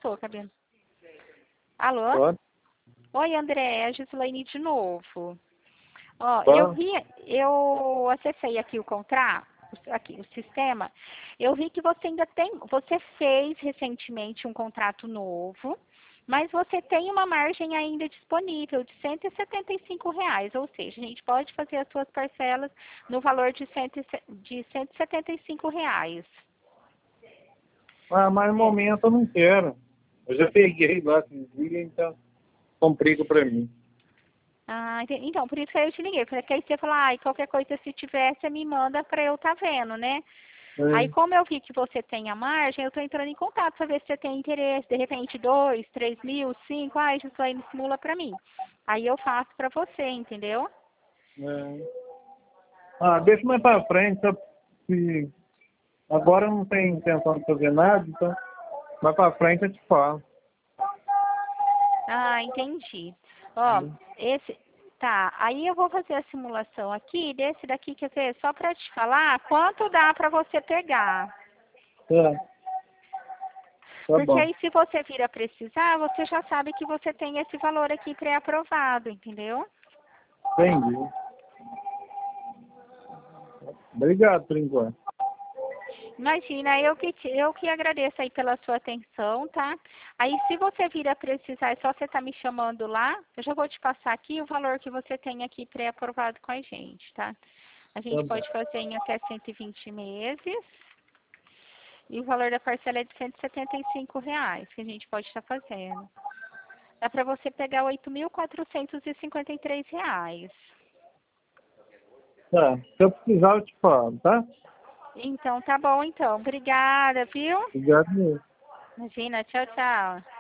cortou, cabelo. Alô? Pode? Oi, André, é a Gislaine de novo. Ó, Pode? eu acessei aqui o contrato, aqui o sistema. Eu vi que você ainda tem, você fez recentemente um contrato novo, mas você tem uma margem ainda disponível de R$ 175, ou seja, a gente pode fazer as suas parcelas no valor de R$ 175. Ah, mas no É. momento eu não quero. Eu já peguei lá esses dias, então complica pra mim. Ah, então, por isso que eu te liguei. Porque aí você falou, ai, qualquer coisa se tiver, você me manda pra eu tá vendo, né? Aí, É. como eu vi que você tem a margem, eu tô entrando em contato pra ver se você tem interesse, de repente, 2, 3 mil, 5, ai, isso aí simula pra mim. Aí eu faço pra você, entendeu? É. Ah, deixa mais pra frente, só se agora eu não tenho intenção de fazer nada, então mais pra frente eu te falo. Ah, entendi. Ó, esse. Tá, aí eu vou fazer a simulação aqui, desse daqui, quer ver, só pra te falar quanto dá pra você pegar. Tá, tá Porque bom. aí, se você vir a precisar, você já sabe que você tem esse valor aqui pré-aprovado, entendeu? Entendi. Obrigado por enquanto. Imagina, eu que agradeço aí pela sua atenção, tá? Aí, se você vir a precisar, é só você estar me chamando lá. Eu já vou te passar aqui o valor que você tem aqui pré-aprovado com a gente, tá? A Tá gente bom. pode fazer em até 120 meses. E o valor da parcela é de R$ 175 que a gente pode estar fazendo. Dá para você pegar R$ 8.453. Tá, se eu precisar eu te falo, tá? Então, tá bom, então. Obrigada, viu? Obrigado mesmo. Imagina, tchau, tchau.